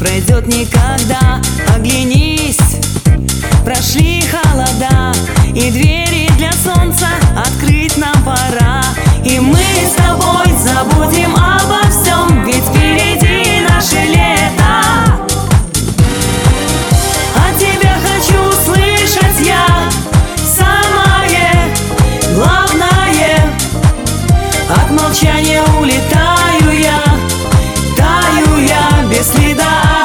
пройдет никогда. Оглянись, прошли холода, и двери для солнца открыть нам пора. И мы с тобой забудем обо всем, ведь впереди наше лето. От тебя хочу услышать я самое главное. От молчания улетаю я, таю я без следа.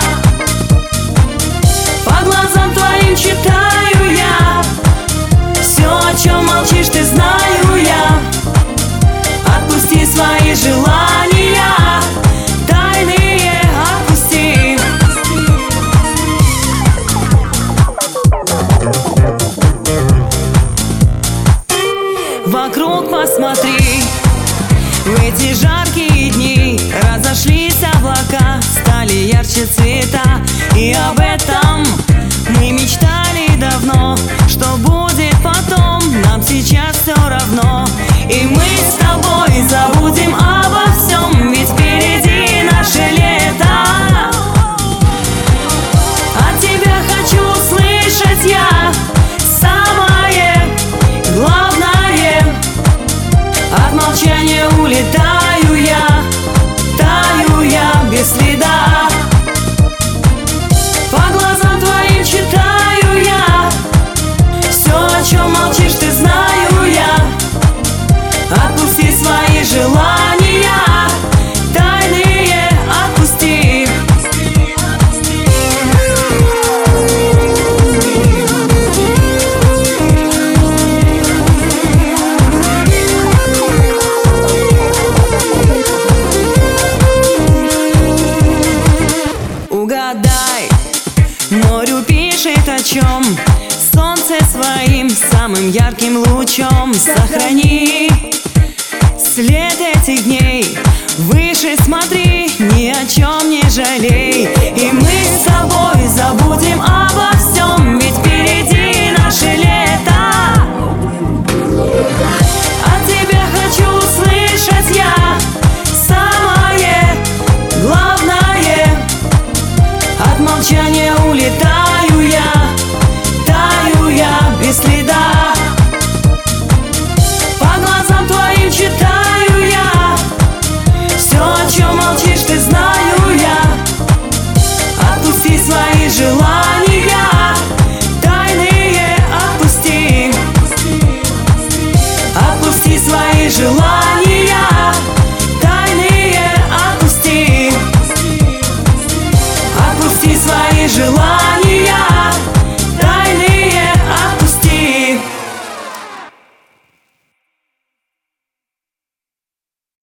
По глазам твоим читаю я все, о чем молчишь ты, знаю я. Отпусти свои желания, тайные отпусти. Вокруг посмотри, в эти жаркие дни разошлись облака, стали ярче цвета. И об этом мы мечтали давно, что будет потом, нам сейчас все равно. И мы с тобой забудем обо всем, ведь впереди наше лето. От тебя хочу услышать я самое главное. От молчания улетаю я, таю я без следа. По глазам твоим читаю я все, о чем молчишь ты, знаю я. Отпусти свои желания, тайные отпусти. Угадай, морю пишет о чем, солнце своим самым ярким лучом. Сохрани след этих дней, выше смотри, ни о чем не жалей. И мы с тобой забудем обо всем, ведь впереди наше лето. От тебя хочу услышать я самое главное. От молчания улетаю я, таю я без следа. По глазам твоим читаю я все, о чем молчишь ты, знаю я. Отпусти свои желания, тайные отпусти. Отпусти свои желания, тайные отпусти. Отпусти свои желания.